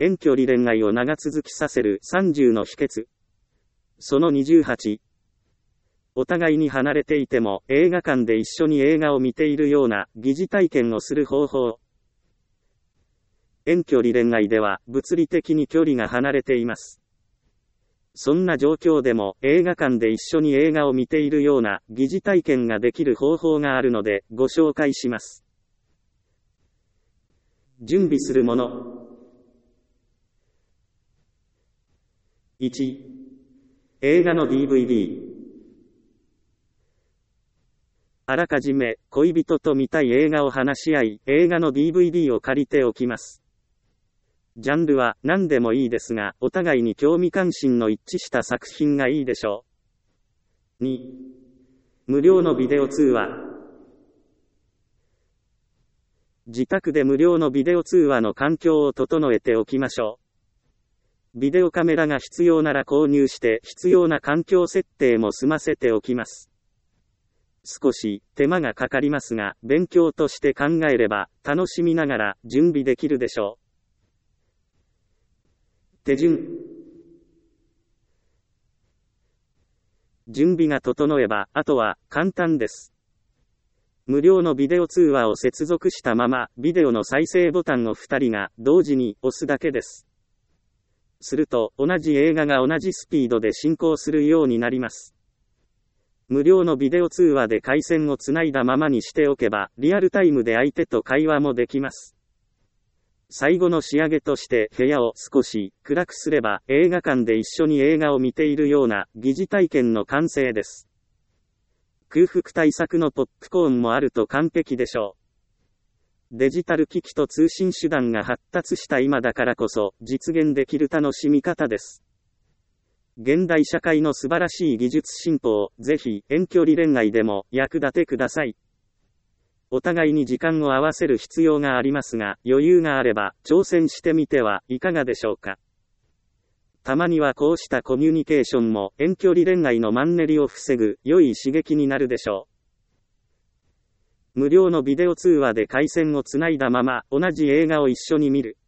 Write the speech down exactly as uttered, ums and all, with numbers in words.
遠距離恋愛を長続きさせるさんじゅうの秘訣。そのにじゅうはち。お互いに離れていても映画館で一緒に映画を見ているような疑似体験をする方法。遠距離恋愛では物理的に距離が離れています。そんな状況でも映画館で一緒に映画を見ているような疑似体験ができる方法があるのでご紹介します。準備するもの。いち、映画の ディーブイディー。あらかじめ恋人と見たい映画を話し合い、映画の ディーブイディー を借りておきます。ジャンルは何でもいいですが、お互いに興味関心の一致した作品がいいでしょう。に、無料のビデオ通話。自宅で無料のビデオ通話の環境を整えておきましょう。ビデオカメラが必要なら購入して必要な環境設定も済ませておきます。少し手間がかかりますが、勉強として考えれば楽しみながら準備できるでしょう。手順。準備が整えば、あとは簡単です。無料のビデオ通話を接続したまま、ビデオの再生ボタンをふたりが同時に押すだけです。すると、同じ映画が同じスピードで進行するようになります。無料のビデオ通話で回線をつないだままにしておけば、リアルタイムで相手と会話もできます。最後の仕上げとして部屋を少し暗くすれば映画館で一緒に映画を見ているような疑似体験の完成です。空腹対策のポップコーンもあると完璧でしょう。デジタル機器と通信手段が発達した今だからこそ実現できる楽しみ方です。現代社会の素晴らしい技術進歩をぜひ遠距離恋愛でも役立てください。お互いに時間を合わせる必要がありますが、余裕があれば挑戦してみてはいかがでしょうか。たまにはこうしたコミュニケーションも遠距離恋愛のマンネリを防ぐ良い刺激になるでしょう。無料のビデオ通話で回線をつないだまま同じ映画を一緒に見る。